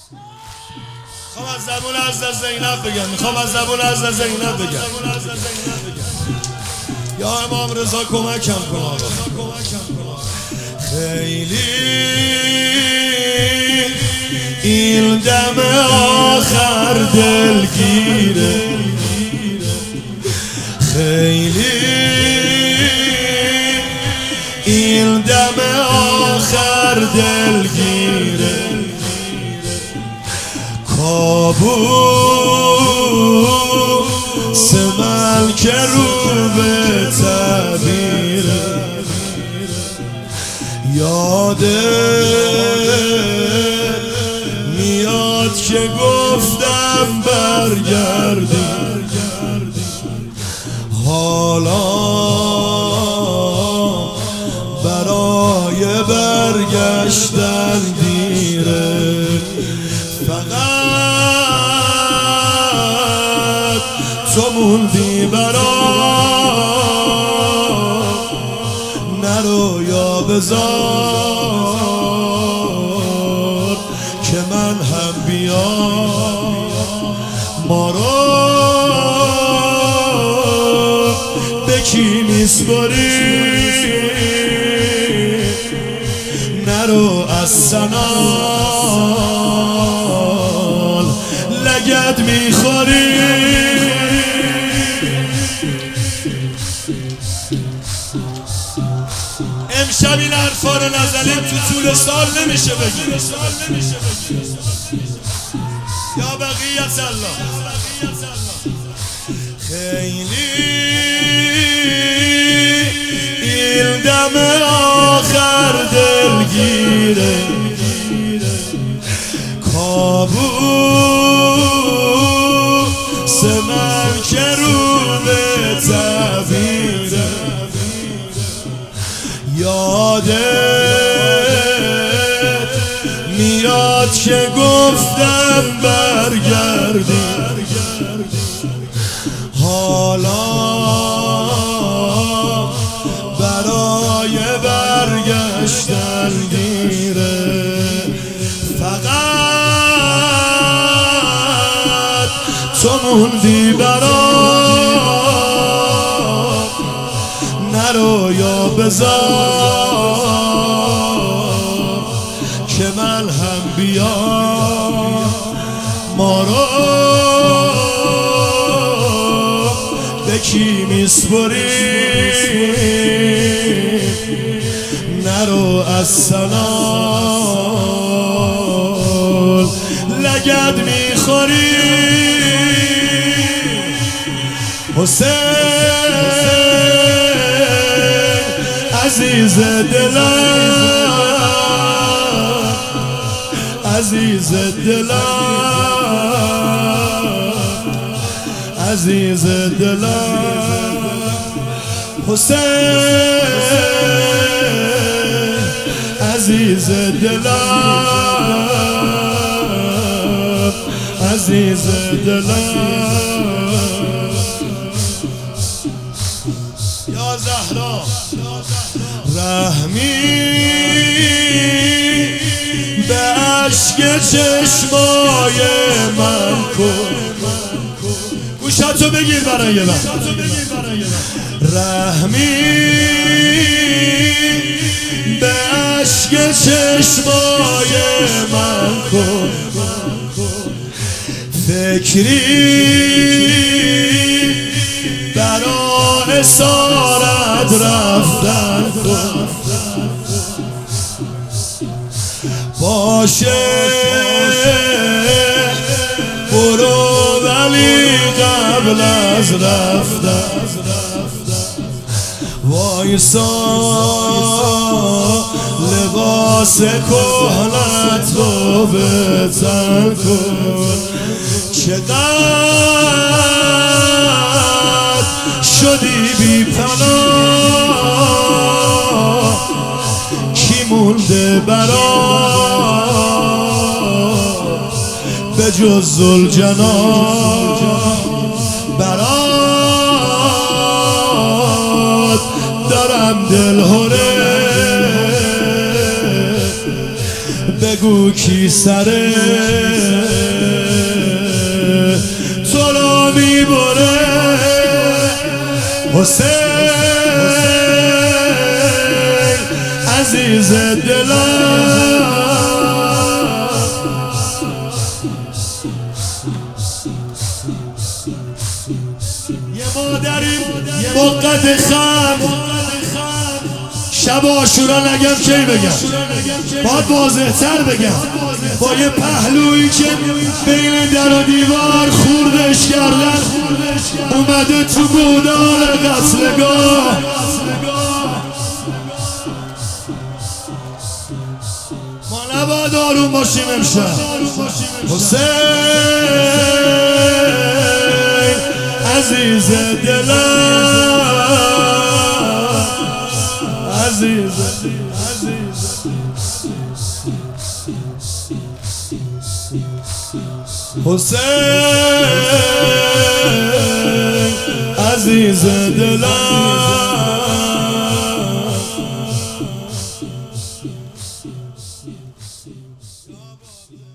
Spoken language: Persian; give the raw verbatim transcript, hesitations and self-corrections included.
میخوام از زبون حضرت زینب بگم میخوام از زبون حضرت زینب بگم یا امام رضا کمکم کن آقا. خیلی این دم آخر دلگیره، خیلی این دم آخر دلگیره، کابوس ملک رو به تعبیره، یاده میاد که گفتم برگردی، حالا برای برگشتن دیره، فقط تو موندی برام، نرو یا بذار که من هم بیام، ما رو به کی میسپاری، نرو از سنال لگد میخوری. امشب این حرفا رو نزنیم تو طول سال نمیشه بگیم یا بقیت الله. خیلی این دم آخر دلگیره، کابوس من که رو به تعبیره، یادت میاد که گفتم برگردی، حالا برای برگشتن دیره، فقط تو موندی برام، نرو یا بذار که من هم بیام، ما رو به کی میسپری، نرو از سنال لگد میخوری. حسین عزیز دلم، عزیز دلم، عزیز دلم، حسین عزیز دلم، عزیز دلم. یا زهرا رحمی به اشک چشمای من کن، گوشتو بگیر برای من، رحمی به اشک چشمای من کن، فکری برای اسارت رفتن کن، باشه برو ولی قبل از رفتن وایسا لباس کهنت رو به تن کن، چقدر شدی بی پناه، کی مونده برات به جز ذوالجلال، برات دارم دلهره بگو کی سره تو را میبره حسین عزیز دلم یه مادریم با قد خم شب عاشورا نگم کی بگم باید واضح تر بگم با یه پهلویی که بین در و دیوار خوردش کردن اومده تو گودال قتلگاه ما نباید آروم باشیم امشب حسین عزیز دلم عزیز حسین عزیز دلم